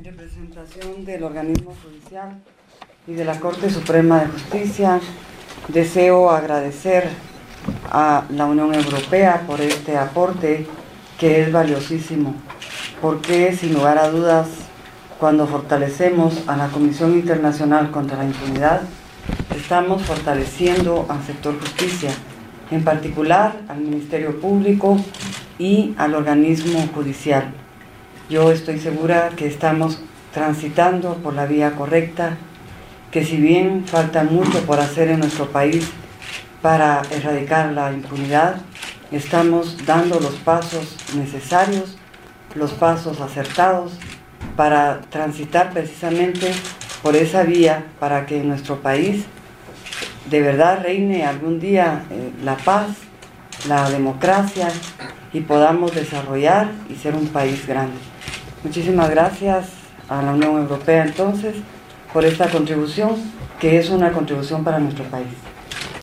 En representación del organismo judicial y de la Corte Suprema de Justicia, deseo agradecer a la Unión Europea por este aporte que es valiosísimo, porque sin lugar a dudas, cuando fortalecemos a la Comisión Internacional contra la Impunidad, estamos fortaleciendo al sector justicia, en particular al Ministerio Público y al organismo judicial. Yo estoy segura que estamos transitando por la vía correcta, que si bien falta mucho por hacer en nuestro país para erradicar la impunidad, estamos dando los pasos necesarios, los pasos acertados para transitar precisamente por esa vía para que en nuestro país de verdad reine algún día la paz, la democracia y podamos desarrollar y ser un país grande. Muchísimas gracias a la Unión Europea entonces por esta contribución, que es una contribución para nuestro país.